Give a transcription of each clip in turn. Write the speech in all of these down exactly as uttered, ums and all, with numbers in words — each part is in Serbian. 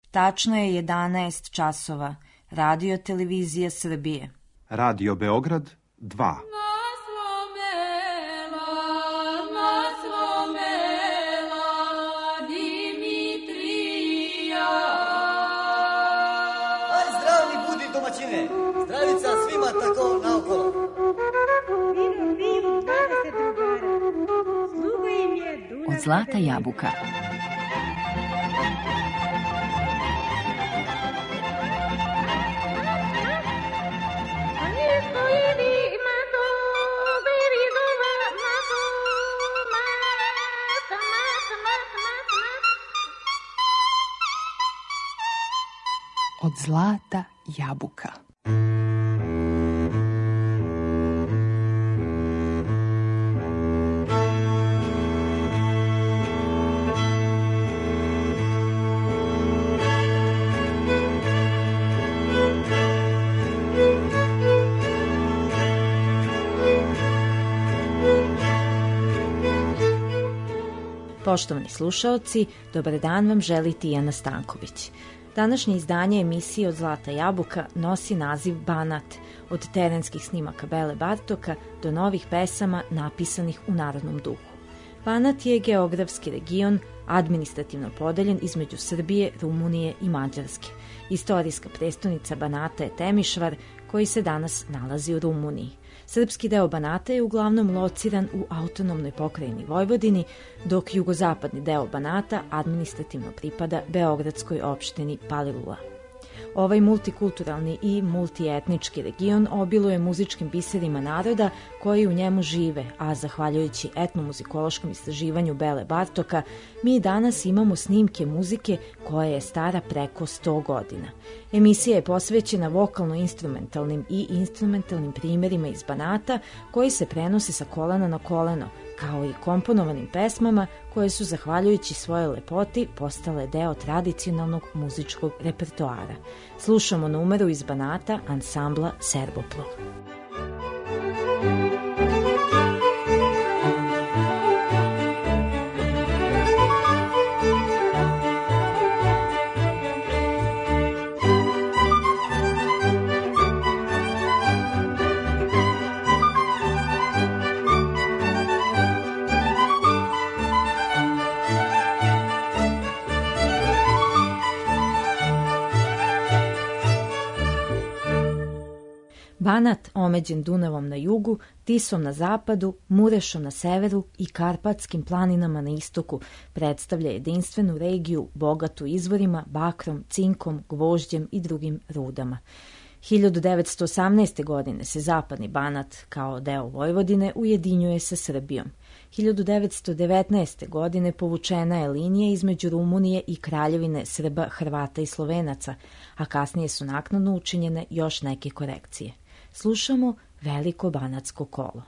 Tačno je jedanaest časova. Radio Televizija Srbije. Radio Beograd dva. Aj, zdravni budi domaćine. Zdravica svima tako naokolo. Vino, vino, dvadeset drugara. Sluga im je Dunav. Od zlata jabuka. Od zlata jabuka. Poštovani slušaoci, dobar dan vam želi Tijana Stanković. Današnje izdanje emisije Od zlata jabuka nosi naziv Banat, od terenskih snimaka Bele Bartoka do novih pesama napisanih u narodnom duhu. Banat je geografski region, administrativno podeljen između Srbije, Rumunije i Mađarske. Istorijska prestonica Banata je Temišvar, koji se danas nalazi u Rumuniji. Srpski deo Banata je uglavnom lociran u autonomnoj pokrajini Vojvodini, dok jugozapadni deo Banata administrativno pripada beogradskoj opštini Palilula. Ovaj multikulturalni i multietnički region obiluje muzičkim biserima naroda koji u njemu žive, a zahvaljujući etnomuzikološkom istraživanju Bele Bartoka, mi danas imamo snimke muzike koja je stara preko sto godina. Emisija je posvećena vokalno-instrumentalnim i instrumentalnim primjerima iz Banata koji se prenose sa kolena na koleno, kao i komponovanim pesmama koje su, zahvaljujući svojoj lepoti, postale deo tradicionalnog muzičkog repertoara. Slušamo numeru iz Banata ansambla Serboplov. Banat, omeđen Dunavom na jugu, Tisom na zapadu, Murešom na severu i Karpatskim planinama na istoku, predstavlja jedinstvenu regiju bogatu izvorima, bakrom, cinkom, gvožđem i drugim rudama. hiljadu devetsto osamnaeste. godine se zapadni Banat, kao deo Vojvodine, ujedinjuje sa Srbijom. hiljadu devetsto devetnaeste. godine povučena je linija između Rumunije i Kraljevine Srba, Hrvata i Slovenaca, a kasnije su naknadno učinjene još neke korekcije. Slušamo Veliko banatsko kolo.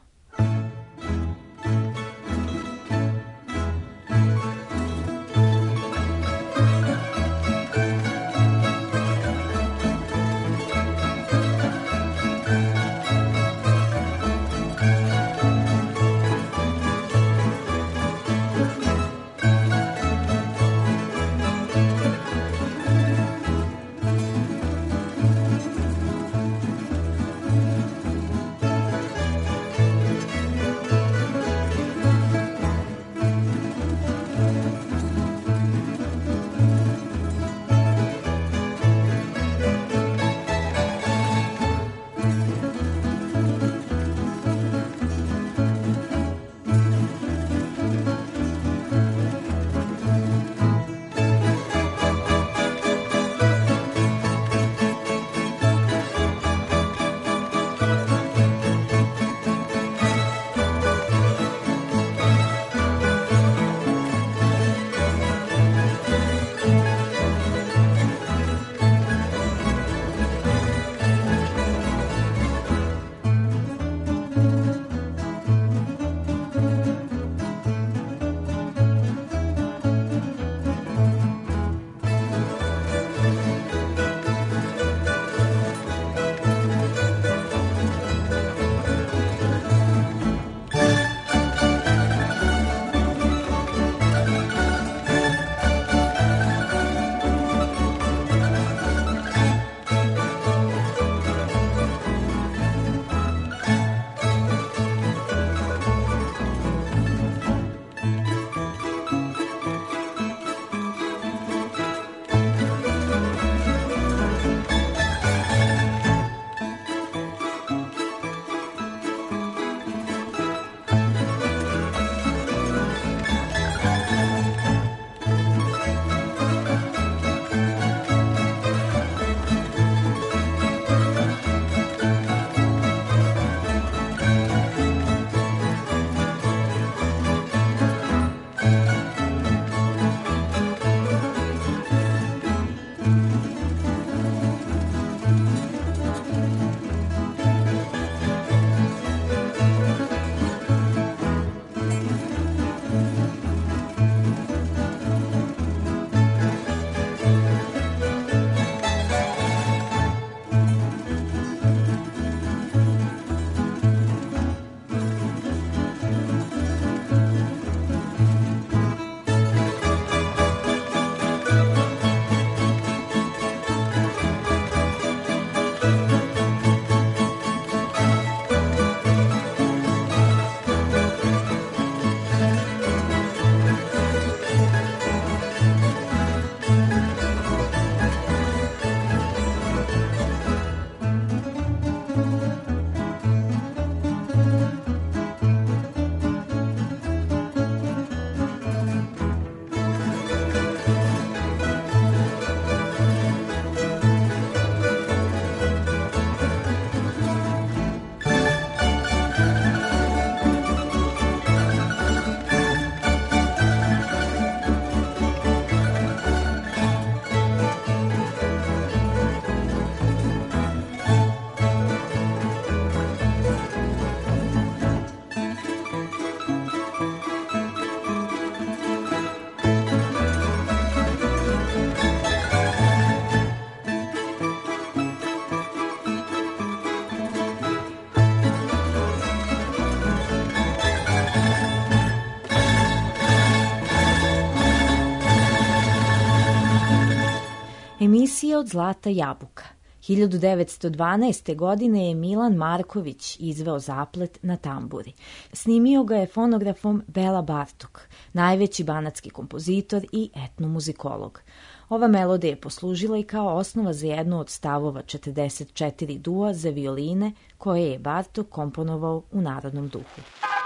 Emisija Od zlata jabuka. hiljadu devetsto dvanaeste. godine je Milan Marković izveo zaplet na tamburi. Snimio ga je fonografom Bela Bartok, najveći banatski kompozitor i etnomuzikolog. Ova melodija je poslužila i kao osnova za jednu od stavova četrdeset četiri dua za violine koje je Bartok komponovao u narodnom duhu.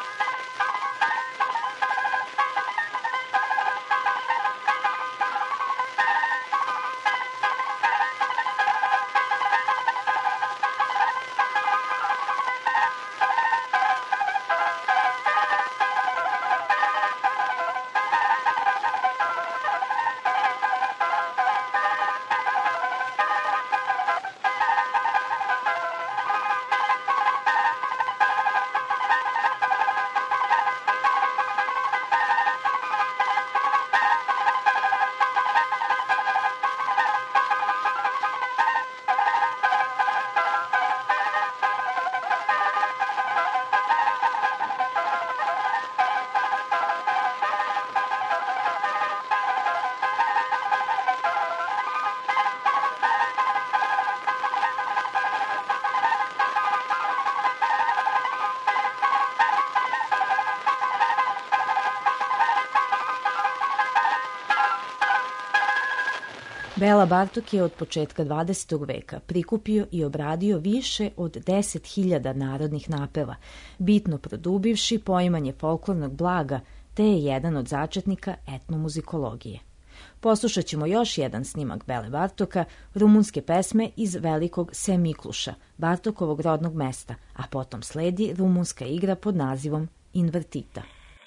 Bela Bartok je od početka dvadesetog veka prikupio i obradio više od deset hiljada narodnih napeva, bitno produbivši poimanje folklornog blaga, te je jedan od začetnika etnomuzikologije. Poslušat ćemo još jedan snimak Bele Bartoka, rumunske pesme iz Velikog Semikluša, Bartokovog rodnog mesta, a potom sledi rumunska igra pod nazivom Invertita.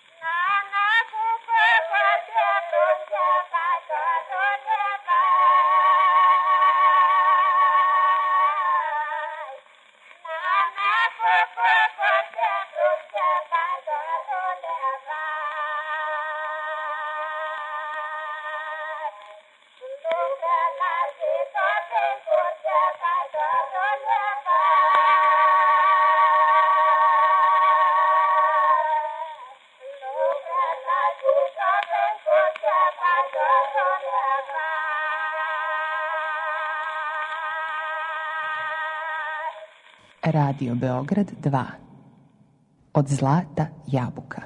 Radio Beograd dva. Od zlata jabuka.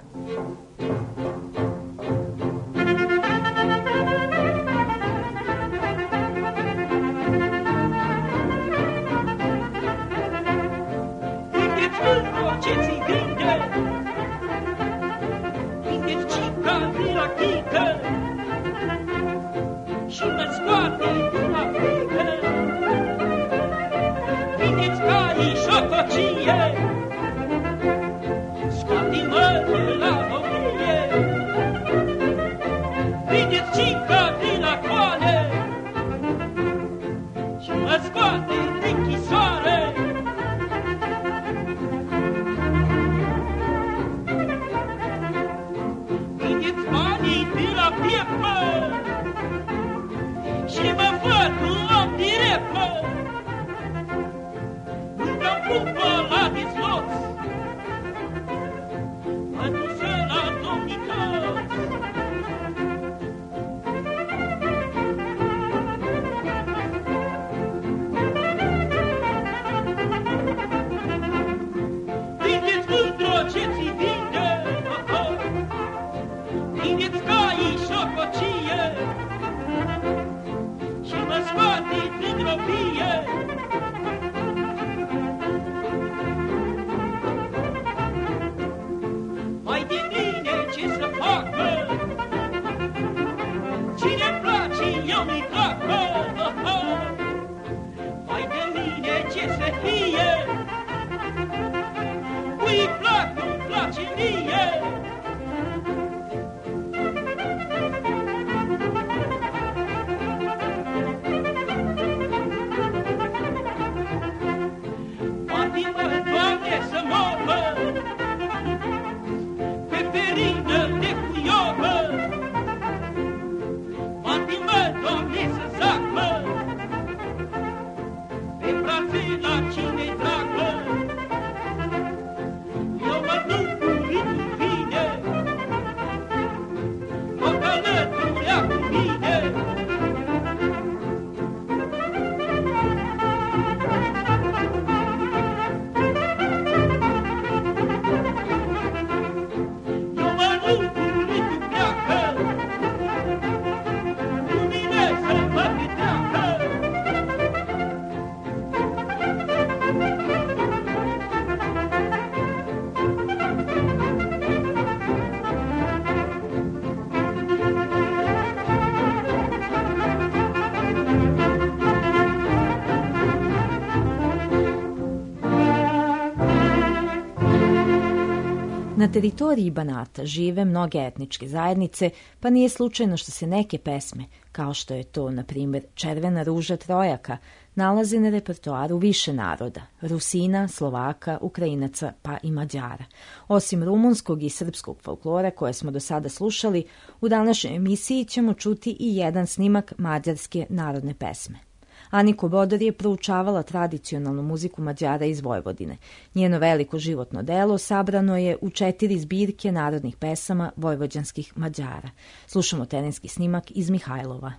teritoriji Banata žive mnoge etničke zajednice, pa nije slučajno što se neke pesme, kao što je to, na primjer, Červena ruža Trojaka, nalaze na repertoaru više naroda, Rusina, Slovaka, Ukrajinaca pa i Mađara. Osim rumunskog i srpskog folklora koje smo do sada slušali, u današnjoj emisiji ćemo čuti i jedan snimak mađarske narodne pesme. Aniko Bodor je proučavala tradicionalnu muziku Mađara iz Vojvodine. Njeno veliko životno delo sabrano je u četiri zbirke narodnih pesama vojvođanskih Mađara. Slušamo terenski snimak iz Mihajlova.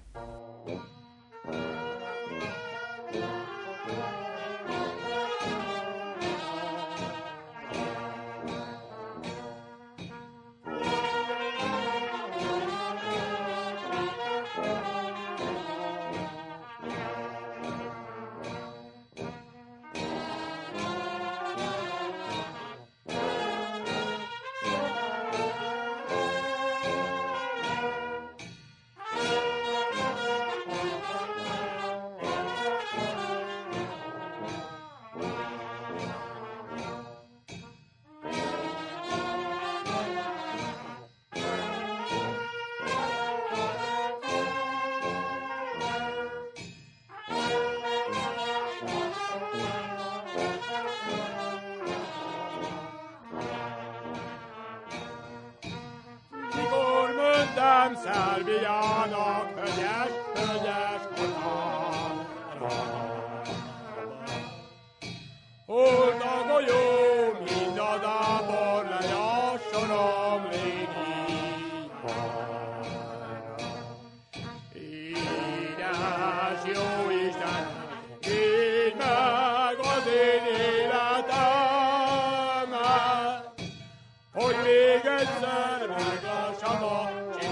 Szerbiának hölgyes, hölgyes határa. Hol a golyó, mind a dábor, lejassonom légiára. Édes jó Isten, védd meg az én életemet, hogy még egyszer meglássam a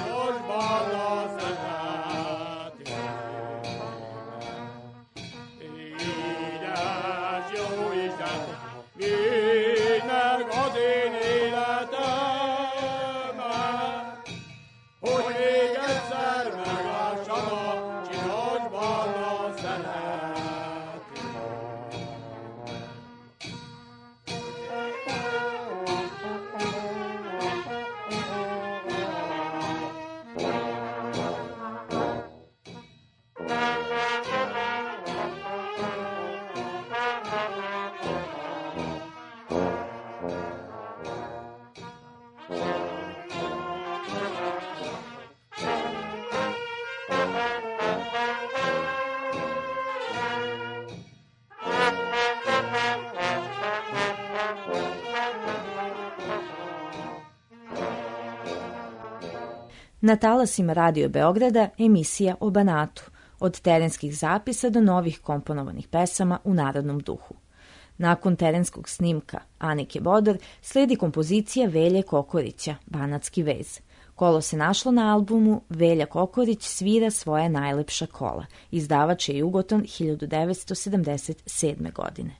Na talasima Radio Beograda emisija o Banatu, od terenskih zapisa do novih komponovanih pesama u narodnom duhu. Nakon terenskog snimka Anike Bodor sledi kompozicija Velje Kokorića, Banatski vez. Kolo se našlo na albumu Velja Kokorić svira svoja najlepša kola. Izdavač je Jugoton hiljadu devetsto sedamdeset sedme. godine.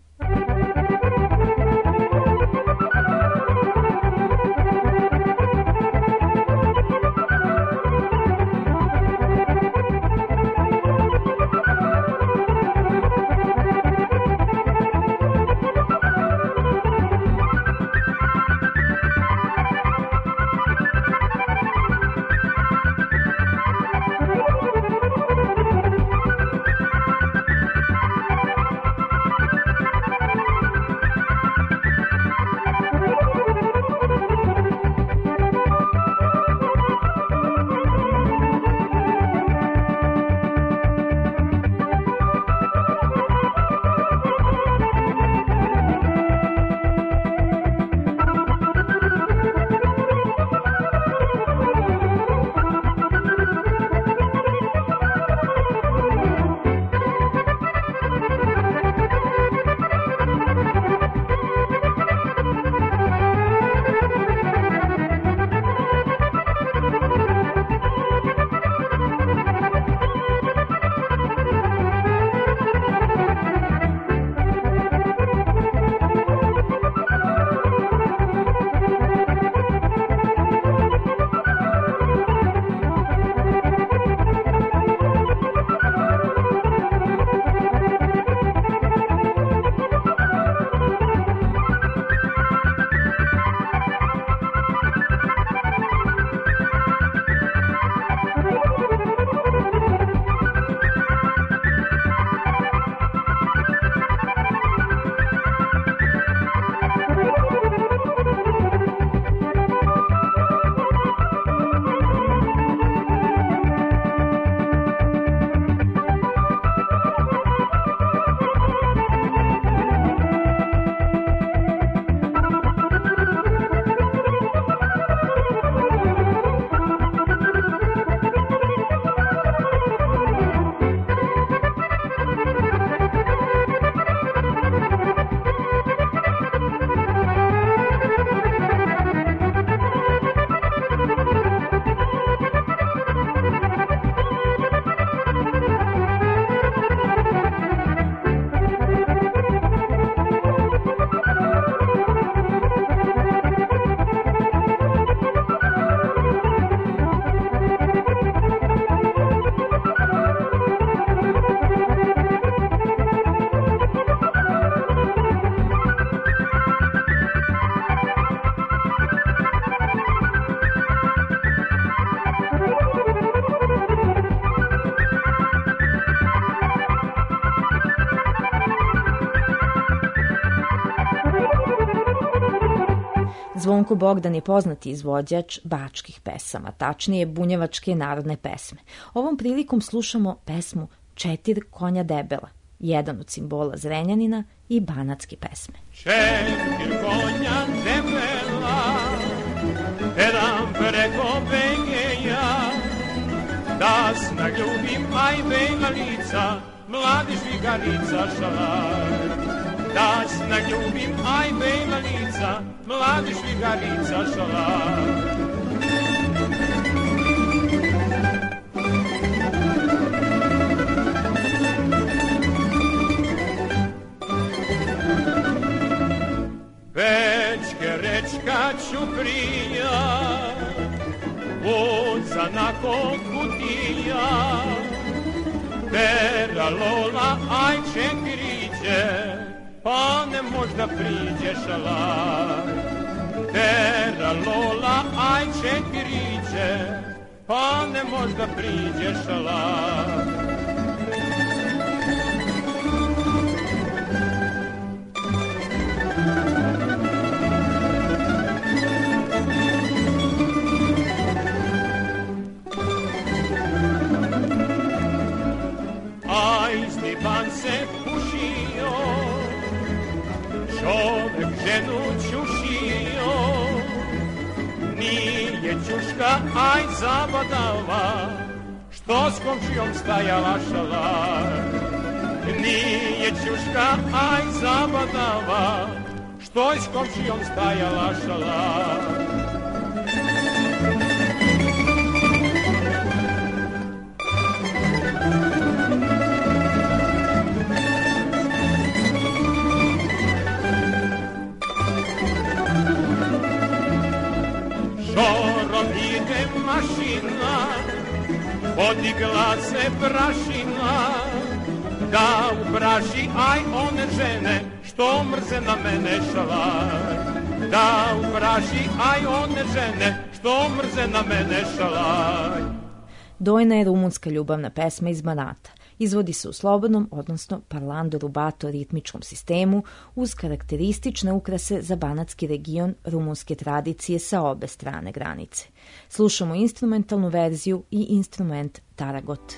Zvonko Bogdan je poznati izvođač bačkih pesama, tačnije bunjevačke narodne pesme. Ovom prilikom slušamo pesmu Četir konja debela, jedan od simbola Zrenjanina i banatske pesme. Četir konja debela, jedan preko Begeja, da snak ljubim, aj bela lica, mladi žvigarica šalar. Da snak ljubim, aj bela lica, mladi žvigarica šalar. Večke rečka Ćuprija, voza na kutija, Tera Lola, aj čekriće, pa ne možda priđe šalar. Tera Lola, aj čekriće, pa ne možda priđe šalar. Ban se pušio, čovek ženu čušio, nije čuška, aj zabadava, što s komšijom stajala šalar. Nije čuška, aj zabadava, što s komšijom stajala šalar. Šorom ide mašina, podigla se prašina, da upraši aj one žene, što mrze na mene šalar. Da upraši aj one žene, što mrze na mene šalar. Dojna je rumunska ljubavna pesma iz Banata. Izvodi se u slobodnom, odnosno parlando rubato ritmičkom sistemu uz karakteristične ukrase za banatski region rumunske tradicije sa obe strane granice. Slušamo instrumentalnu verziju i instrument taragot.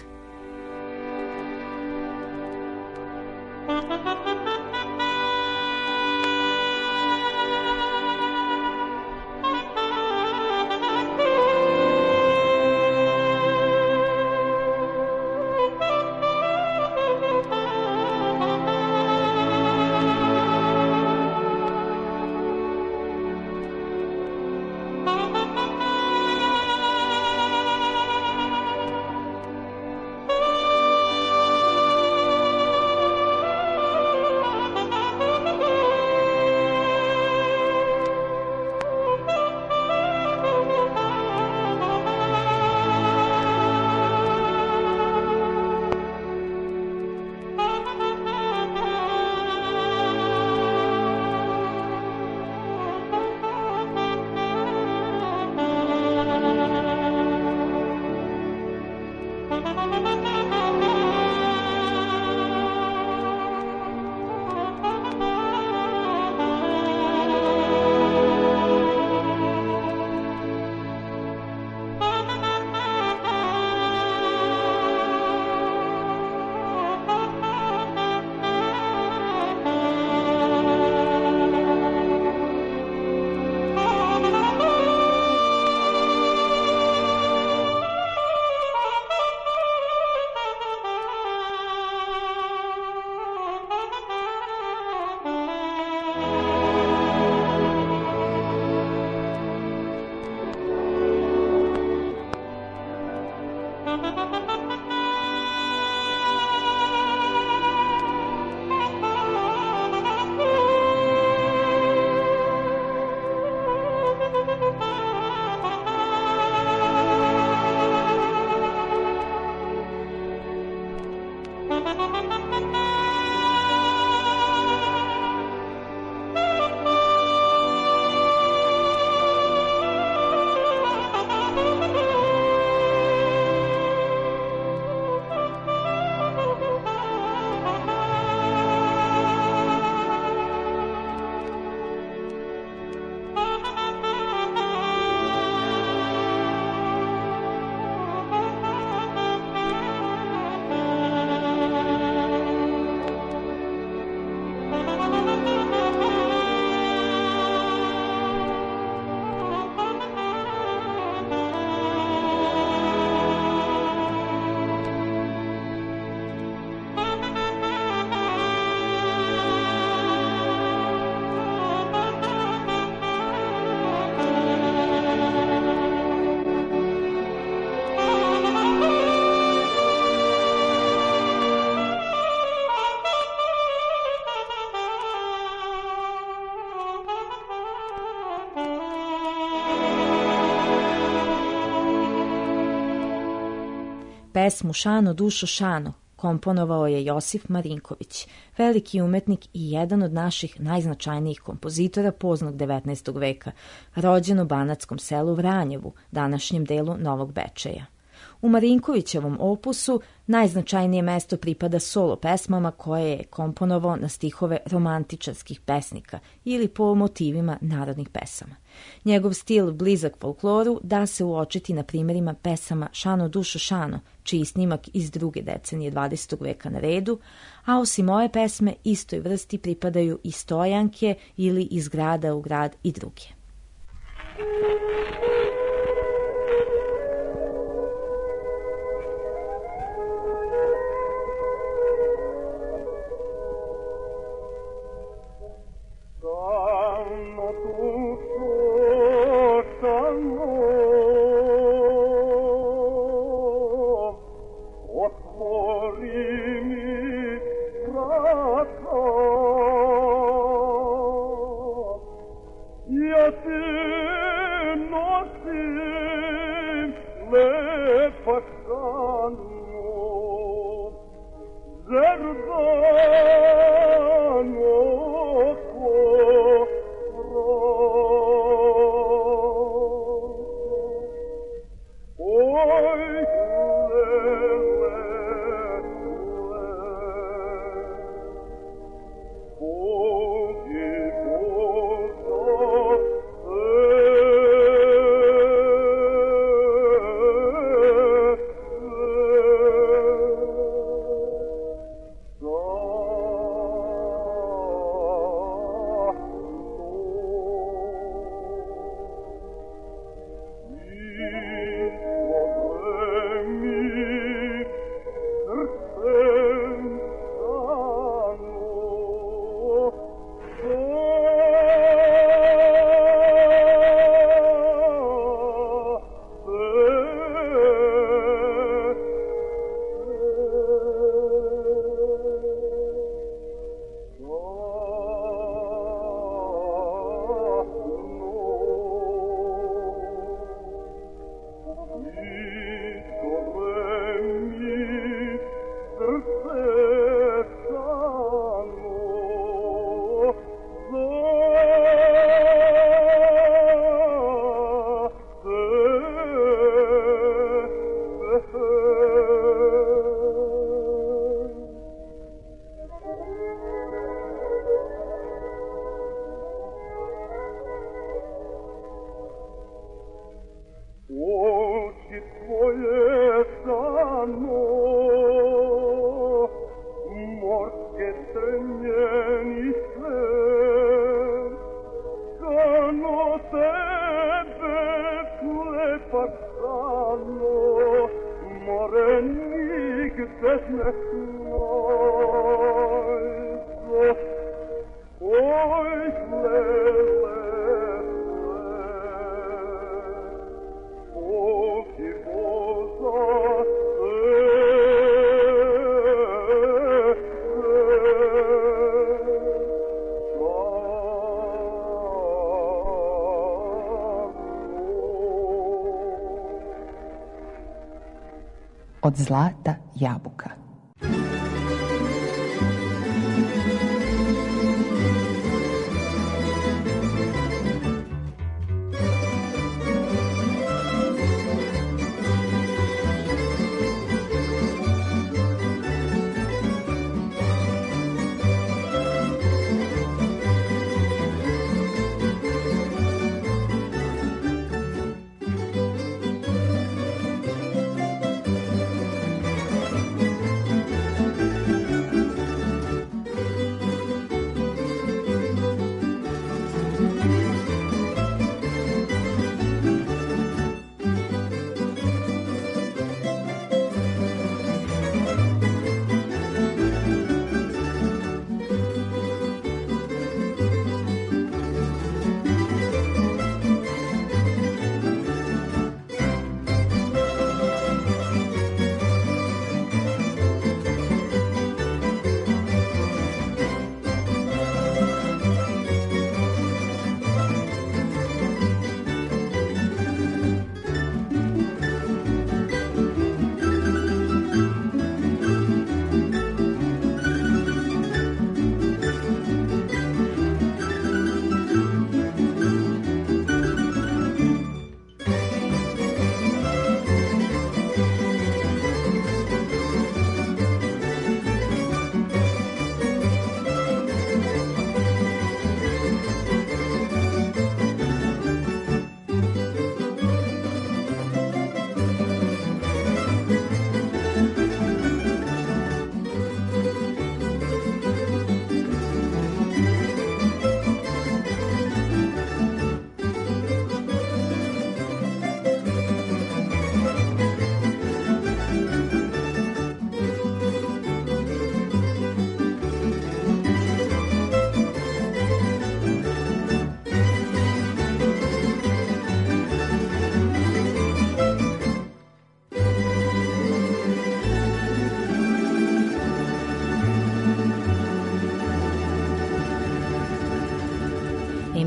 pesmu Šano, dušo, Šano komponovao je Josif Marinković, veliki umetnik i jedan od naših najznačajnijih kompozitora poznog devetnaestog veka, rođen u banatskom selu Vranjevu, današnjem delu Novog Bečeja. U Marinkovićevom opusu najznačajnije mesto pripada solo pesmama koje je komponovao na stihove romantičarskih pesnika ili po motivima narodnih pesama. Njegov stil, blizak folkloru, da se uočiti na primjerima pesama Šano, dušo, Šano, čiji snimak iz druge decenije dvadesetog veka na redu, a osim ove pesme istoj vrsti pripadaju i Stojanke ili Iz grada u grad i druge. Od zlata jabuka.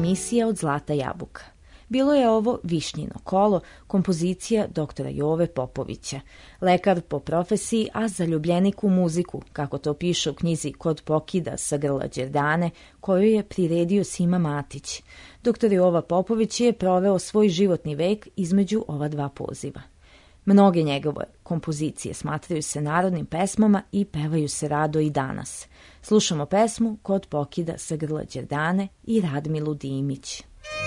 emisija Od zlata jabuka. Bilo je ovo Višnjino kolo, kompozicija doktora Jove Popovića, lekar po profesiji, a zaljubljenik u muziku, kako to piše u knjizi Kod pokida sa grla Đerdane, koju je priredio Sima Matić. Doktor Jova Popović je proveo svoj životni vek između ova dva poziva. Mnoge njegove kompozicije smatraju se narodnim pesmama i pevaju se rado i danas. Slušamo pesmu Kod pokida sa grla Đerdane i Radmilu Dimić.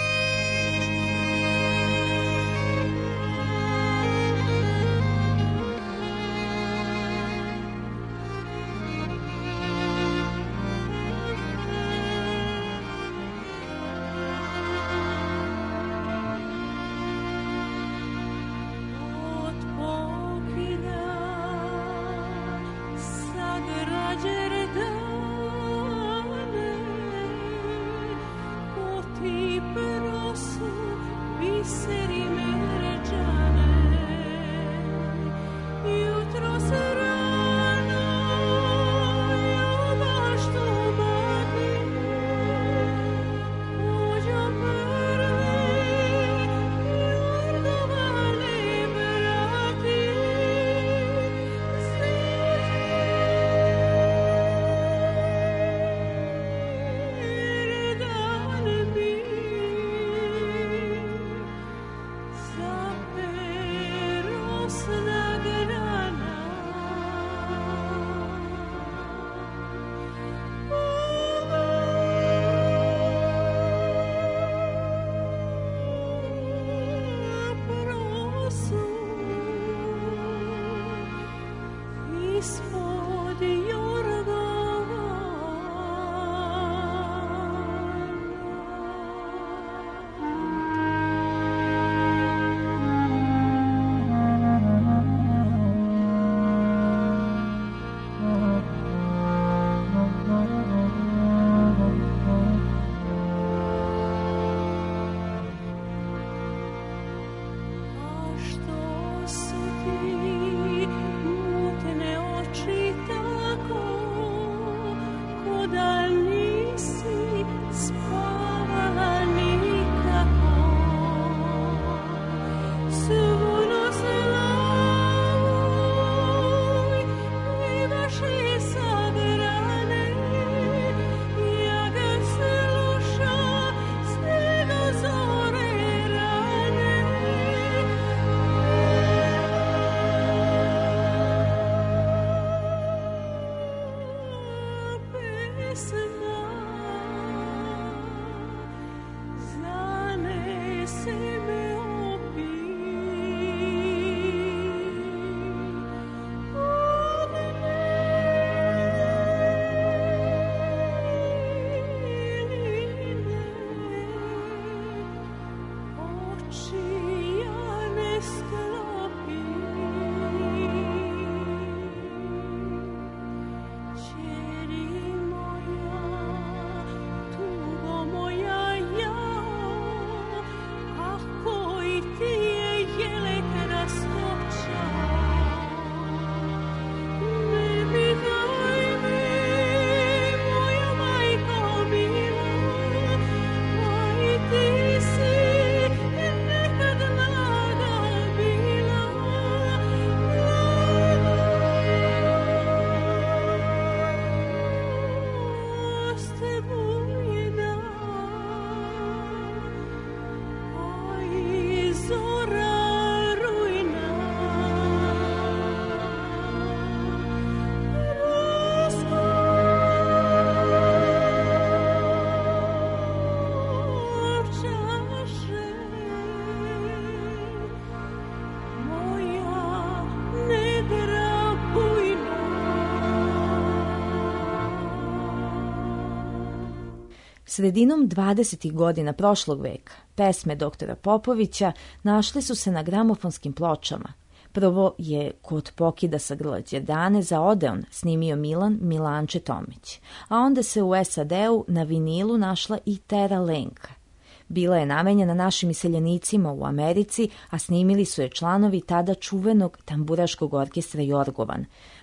Sredinom dvadesetih godina prošlog veka pesme doktora Popovića našle su se na gramofonskim pločama. Prvo je Kod pokida sa grla Đerdane za Odeon snimio Milan Milanče Tomić, a onda se u S A D-u na vinilu našla i Tera Lenka. Bila je namenjena našim iseljenicima u Americi, a snimili su je članovi tada čuvenog tamburaškog orkestra Jorgovan.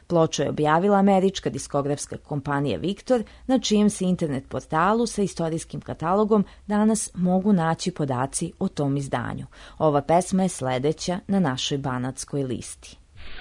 Ploču je objavila američka diskografska kompanija Viktor, na čijem se internet portalu sa istorijskim katalogom danas mogu naći podaci o tom izdanju. Ova pesma je sledeća na našoj banatskoj listi.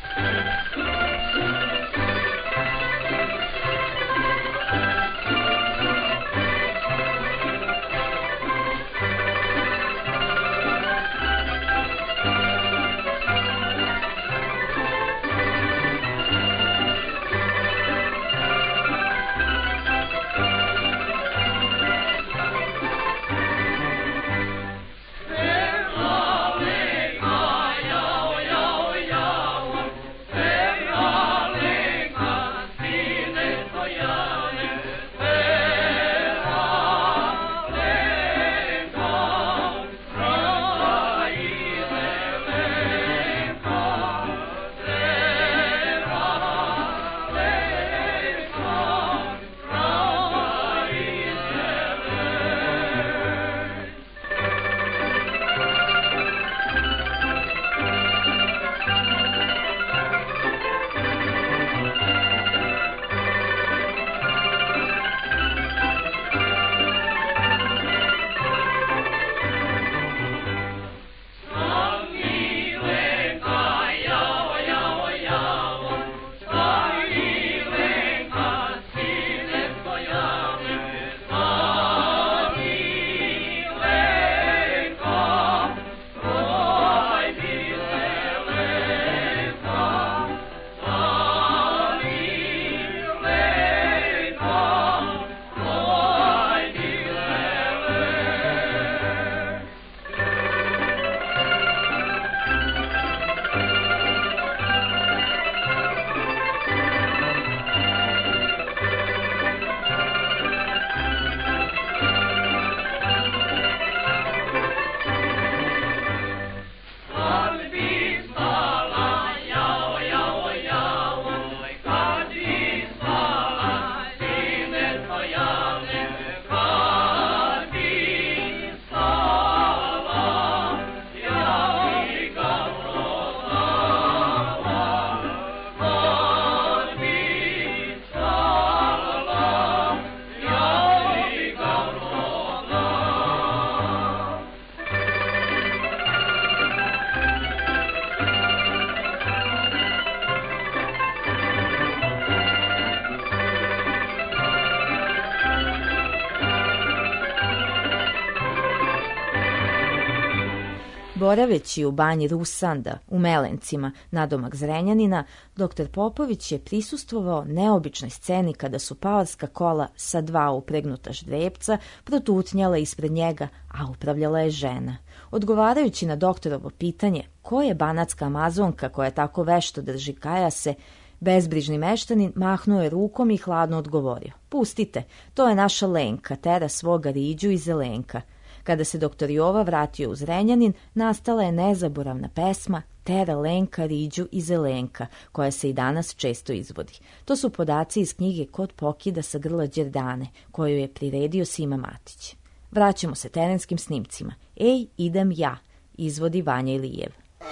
Boraveći u banji Rusanda u Melencima, nadomak Zrenjanina, doktor Popović je prisustvovao neobičnoj sceni kada su paorska kola sa dva upregnuta ždrijepca protutnjala ispred njega, a upravljala je žena. Odgovarajući na doktorovo pitanje ko je banatska amazonka koja tako vešto drži kajase, bezbrižni meštanin mahnuo je rukom i hladno odgovorio: "Pustite, to je naša Lenka, tera svoga Riđu i Zelenka." Kada se doktor Jova vratio u Zrenjanin, nastala je nezaboravna pesma Tera Lenka, Riđu i Zelenka, koja se i danas često izvodi. To su podaci iz knjige Kod pokida sa grla Đerdane, koju je priredio Sima Matić. Vraćamo se terenskim snimcima. Ej, idem ja, izvodi Vanja Ilijev.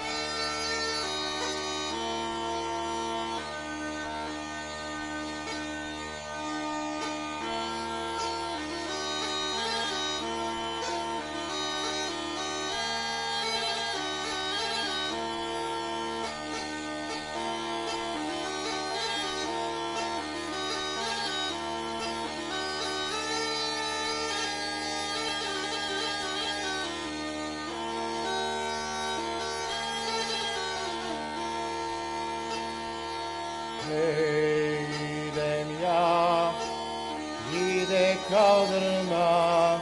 Idem ja, ide kao drma,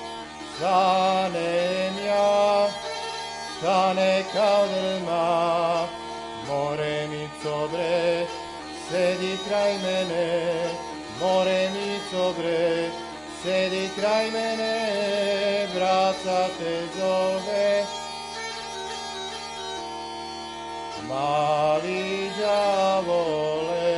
stanem ja, stane kao drma, morenico bre, sedi kraj mene, morenico bre, sedi kraj mene, braca te zove, mali đavole.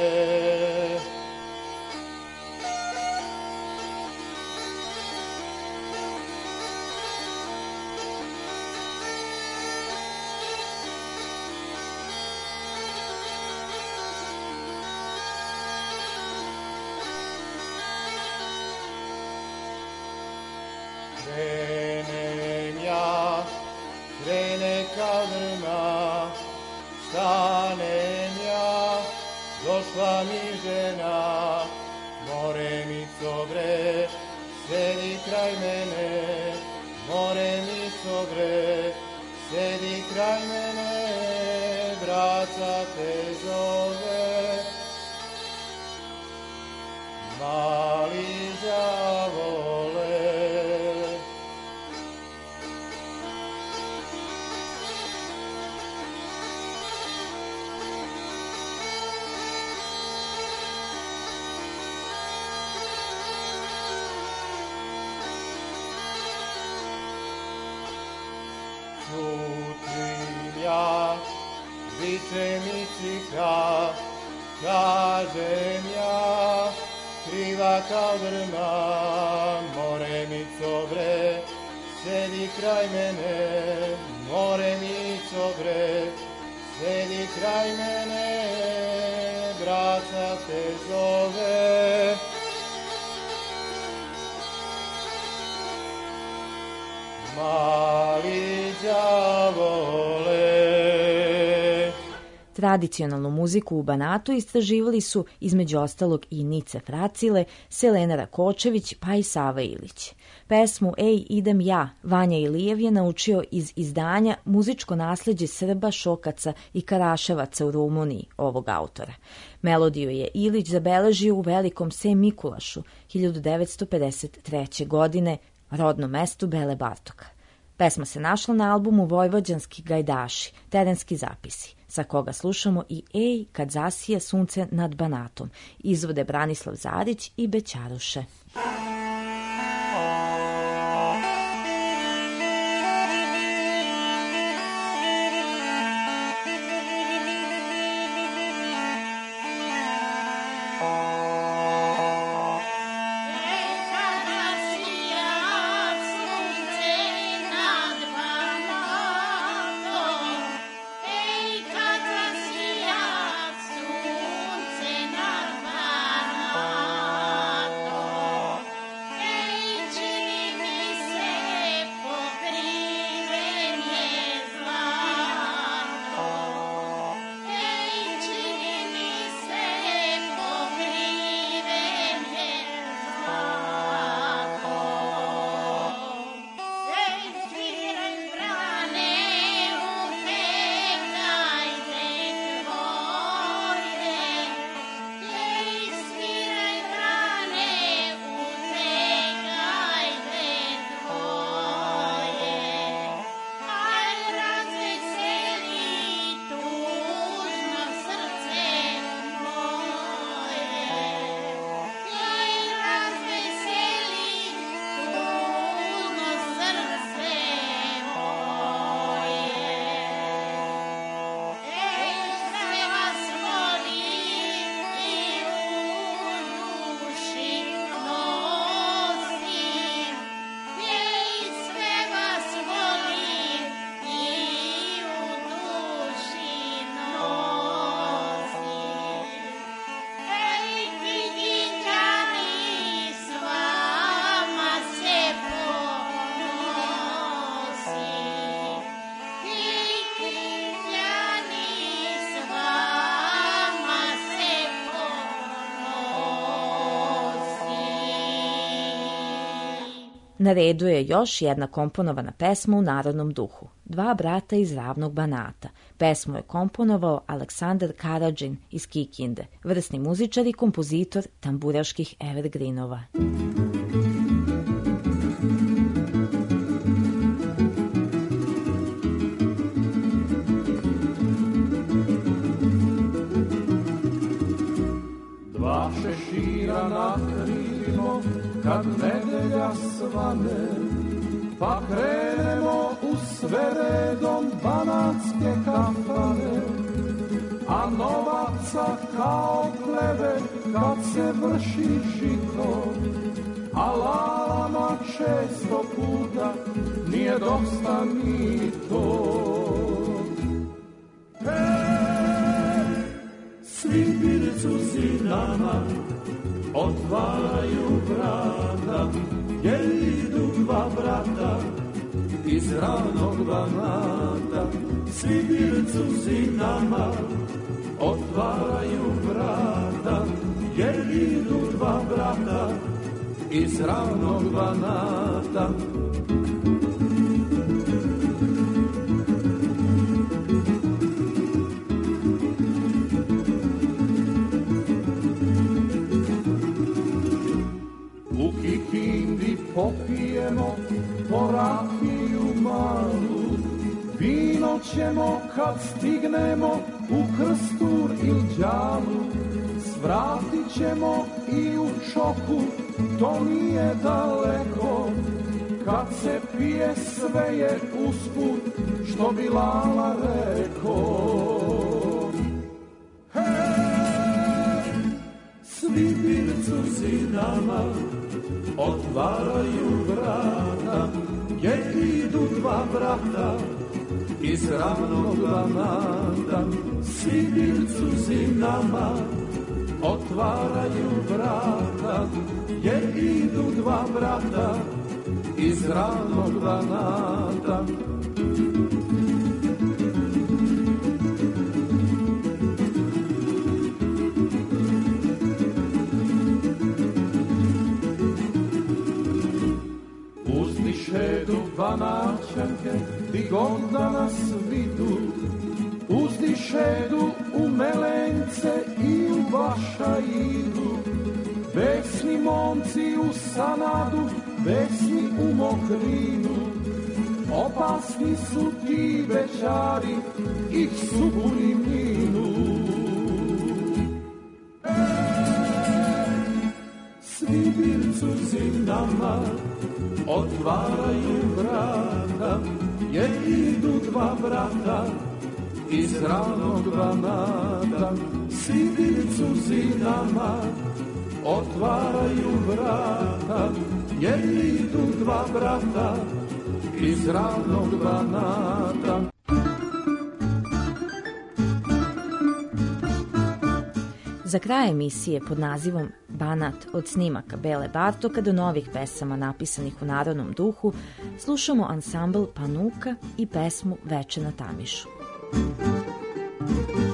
Krenem ja, krene kadrna, stanem ja, došla mi žena, moremico bre, sedi kraj mene, moremico bre, sedi kraj mene, braca te zove. Mali đavole, čutim ja, viče mi cika, kažem ja, kriva kao drna, moremico bre, sedi kraj mene, moremico bre, sedi kraj mene, braca te zove. Mali đavole. Tradicionalnu muziku u Banatu istraživali su između ostalog i Nice Fracile, Selena Rakočević pa i Sava Ilić. Pesmu Ej, idem ja Vanja Ilijev je naučio iz izdanja Muzičko nasleđe Srba, Šokaca i Karaševaca u Rumuniji ovog autora. Melodiju je Ilić zabeležio u Velikom Se Mikulašu hiljadu devetsto pedeset treće. godine, rodnom mestu Bele Bartoka. Pesma se našla na albumu Vojvođanski gajdaši, terenski zapisi, sa koga slušamo i Ej, kad zasije sunce nad Banatom, izvode Branislav Zarić i Bećaruše. Na redu je još jedna komponovana pesma u narodnom duhu. Dva brata iz ravnog Banata. Pesmu je komponovao Aleksandar Karadžin iz Kikinde, vrsni muzičar i kompozitor tamburaških evergreenova. Dva šešira nakrijemo kad nedelja svane, pa krenemo u sve redom banatske kafane, a novaca kao pleve kad se vrši žito, a lalama često puta nije dosta ni to. Hej, svi bilicu zidama otvaraju vrata, jer idu dva brata iz ranog Banata. Sibircu zimama otvaraju vrata, jer idu dva brata iz ranog Banata. U Kikindi popijemo po rakiju malu, vino ćemo kad stignemo u Krstur il Đalu. Svratit ćemo i u Čoku, to nije daleko, kad se pije sve je usput, što bi Lala reko. Hej, svi bircu zidama otvaraju vrata, jer idu dva brata iz ranog Banata. Sibircu zimama otvaraju vrata, jer idu dva brata iz ranog Banata. Uzdišedu Banaćanke, di god da nas vidu, uzdišedu u Melence i u Bašaidu. Besni momci u Sanadu, besni u Mokrinu, opasni su ti bećari, ih su puni mlinu. Svi bircu zimama otvaraju vrata, jer idu dva brata iz ranog Banata. Sibircu zidama otvaraju vrata, jer idu dva brata iz ranog Banata. Za kraj emisije pod nazivom Banat od snimaka Bele Bartoka do novih pesama napisanih u narodnom duhu slušamo ansambl Panuka i pesmu Veče na Tamišu.